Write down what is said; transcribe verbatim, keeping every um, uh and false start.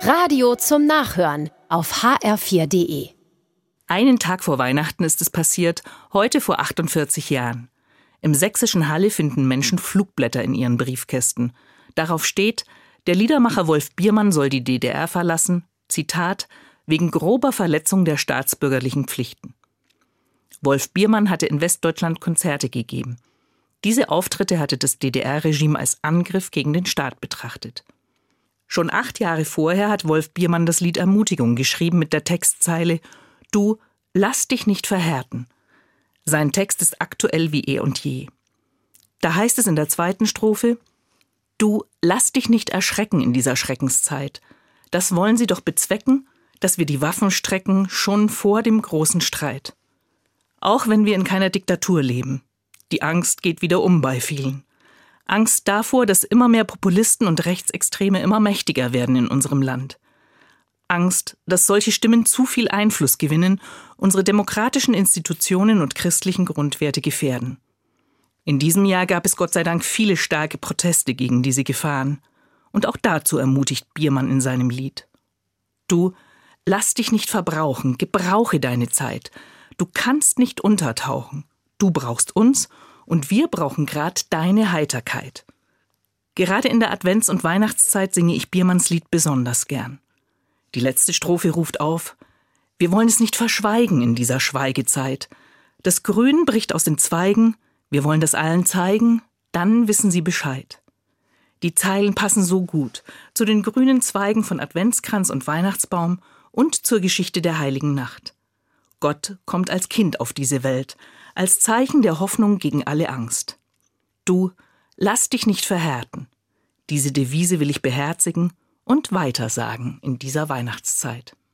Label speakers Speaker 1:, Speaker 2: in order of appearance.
Speaker 1: Radio zum Nachhören auf h r vier punkt d e.
Speaker 2: Einen Tag vor Weihnachten ist es passiert, heute vor achtundvierzig Jahren. Im sächsischen Halle finden Menschen Flugblätter in ihren Briefkästen. Darauf steht, der Liedermacher Wolf Biermann soll die D D R verlassen, Zitat, wegen grober Verletzung der staatsbürgerlichen Pflichten. Wolf Biermann hatte in Westdeutschland Konzerte gegeben. Diese Auftritte hatte das D D R-Regime als Angriff gegen den Staat betrachtet. Schon acht Jahre vorher hat Wolf Biermann das Lied Ermutigung geschrieben mit der Textzeile »Du, lass dich nicht verhärten«. Sein Text ist aktuell wie eh und je. Da heißt es in der zweiten Strophe »Du, lass dich nicht erschrecken in dieser Schreckenszeit. Das wollen sie doch bezwecken, dass wir die Waffen strecken, schon vor dem großen Streit. Auch wenn wir in keiner Diktatur leben. Die Angst geht wieder um bei vielen. Angst davor, dass immer mehr Populisten und Rechtsextreme immer mächtiger werden in unserem Land. Angst, dass solche Stimmen zu viel Einfluss gewinnen, unsere demokratischen Institutionen und christlichen Grundwerte gefährden. In diesem Jahr gab es Gott sei Dank viele starke Proteste gegen diese Gefahren. Und auch dazu ermutigt Biermann in seinem Lied. Du, lass dich nicht verbrauchen, gebrauche deine Zeit. Du kannst nicht untertauchen. Du brauchst uns und wir brauchen gerade deine Heiterkeit. Gerade in der Advents- und Weihnachtszeit singe ich Biermanns Lied besonders gern. Die letzte Strophe ruft auf, wir wollen es nicht verschweigen in dieser Schweigezeit. Das Grün bricht aus den Zweigen, wir wollen das allen zeigen, dann wissen sie Bescheid. Die Zeilen passen so gut zu den grünen Zweigen von Adventskranz und Weihnachtsbaum und zur Geschichte der Heiligen Nacht. Gott kommt als Kind auf diese Welt, als Zeichen der Hoffnung gegen alle Angst. Du, lass dich nicht verhärten. Diese Devise will ich beherzigen und weitersagen in dieser Weihnachtszeit.